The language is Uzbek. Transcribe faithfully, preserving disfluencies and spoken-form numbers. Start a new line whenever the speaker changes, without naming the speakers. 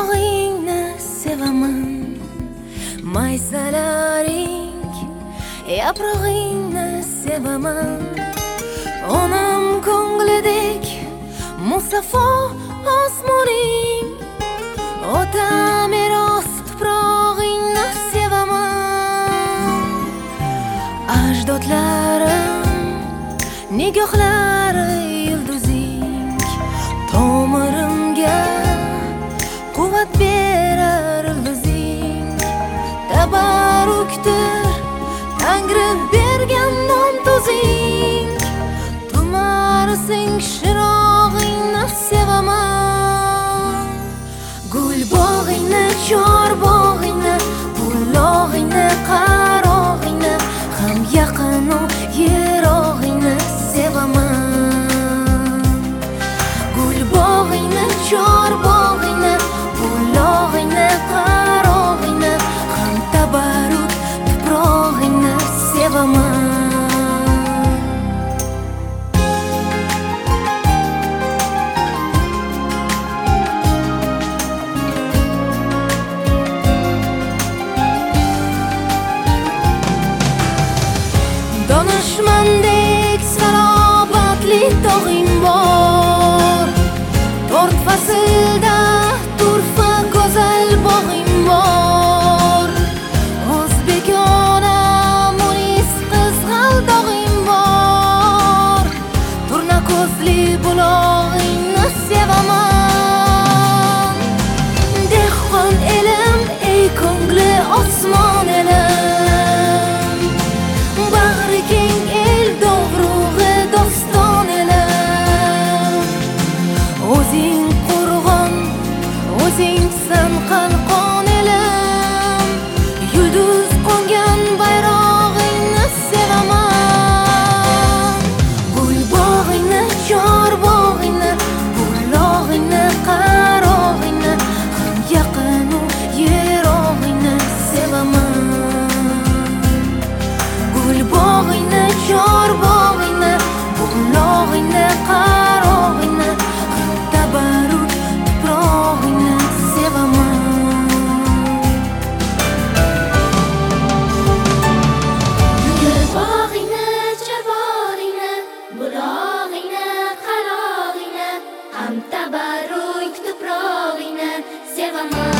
Yaprog'ingni sevaman, maysalaring yaprog'ingni sevaman. Onam ko'nglidek musaffo osmoning, ota meros tuprog'ingni sevaman. Ajdodlarim nigohlari yulduzing, tomirimga quvvat berar ildizing. Tabarrukdir Tangri bergan nom-tuzing, tumarsing shirog'ingni sevaman. Gul bog'ingni, chor bog'ingni, bulog'ingni, qarog'ingni, ham yaqinu yirog'ingni sevaman. Gul bog'ingni, chor bog'ingni, bulog'ingni, qarog'ingni, ham tabarruk tuprog'ingni sevaman. Donishmandek salobatli tog'ing bor, to'rt faslda turfa go'zal bog'ing bor. O'zbekona munis qizg'al dog'ing bor, turna ko'zli bulog'ingni sevaman. Dehqon elim, ey ko'ngli osmon elim, bag'ri keng el, dovrug'i doston elim. O'zing qo'rg'on, o'zingsan qalqon elim, yulduz qo'ngan bayrog'ingni sevaman. Gul bog'ingni, chor bog'ingni, bulog'ingni, qarog'ingni, ham yaqinu yirog'ingni sevaman. Gul bog'ingni, chor bog'ingni, bulog'ingni, qarog'ingni, ham tabarruk tuprog'ingni sevaman.
Gul bog'ingni, chor bog'ingni, bulog'ingni, qarog'ingni, ham tabarruk tuprog'ingni sevaman.